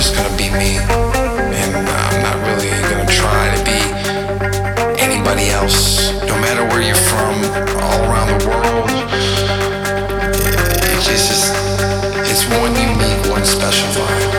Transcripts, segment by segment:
just gonna be me, and I'm not really gonna try to be anybody else. No matter where you're from, all around the world, it just is, it's one unique, one special vibe.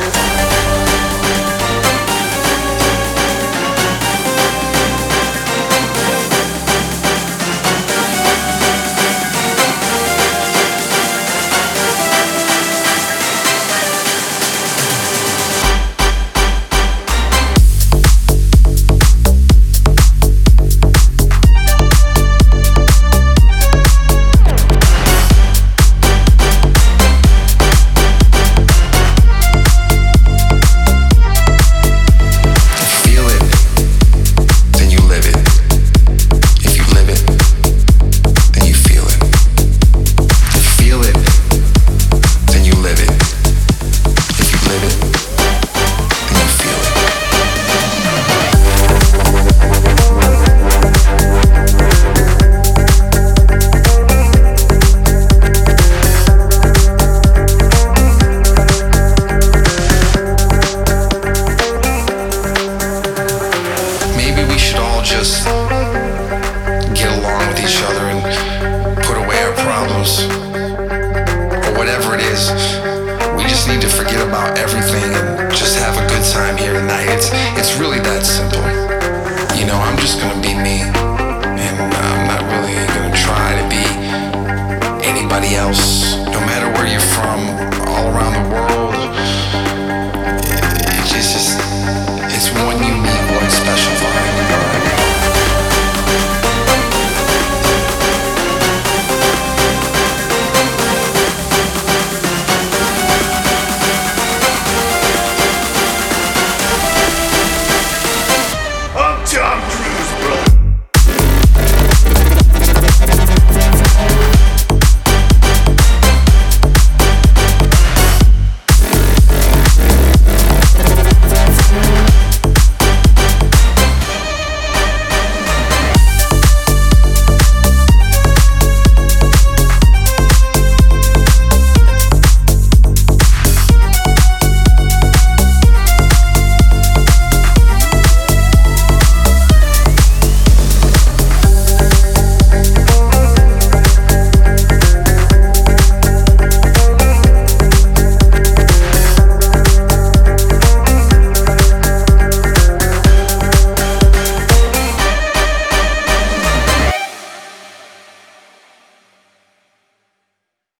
Just get along with each other and put away our problems, or whatever it is.